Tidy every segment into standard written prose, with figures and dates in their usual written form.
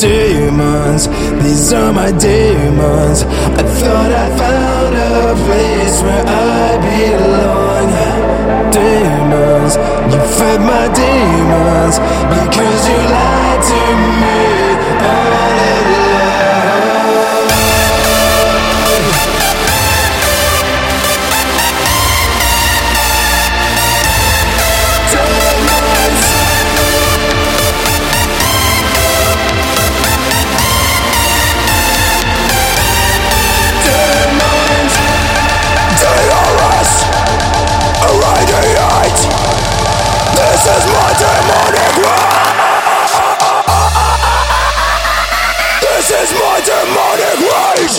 demons, these are my demons. I thought I found a place where I belong. Demons, you fed my demons because you lied to me all along. Demons, demons, DRS, irradiate. This is my demonic rage. This is my demonic rage.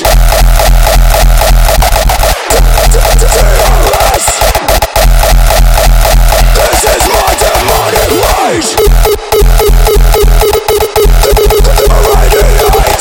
DRS. This is my demonic rage. Irradiate.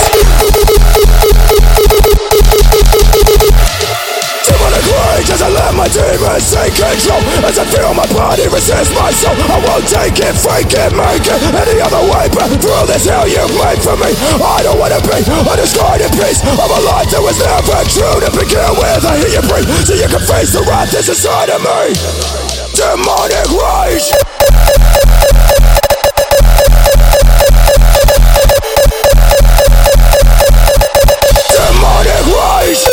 Demonic rage as I let my demons take control. As I feel my body resist my soul, I won't take it, fake it, make it any other way. But through this hell you've made for me, I don't wanna be a destroyed in peace of a life that was never true to begin with. I hear you breathe so you can face the wrath that's inside of me. Demonic rage. Demonic rage.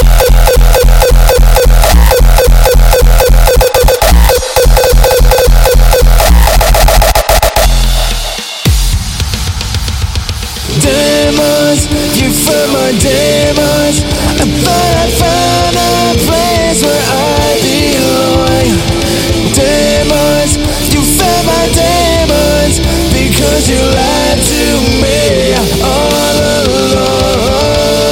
Demons, you fed my demons. I thought I found a place where I belong. Demons, you fed my demons because you lied to me all along.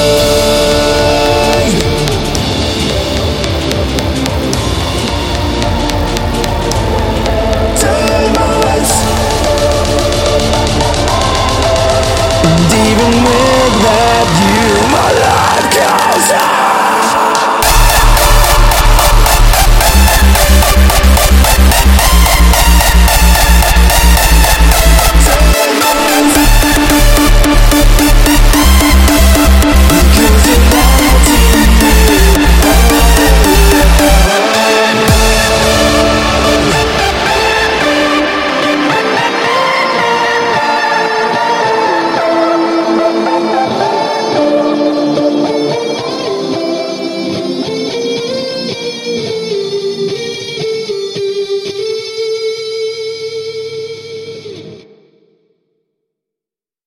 Demons, and even with that view, my life goes on.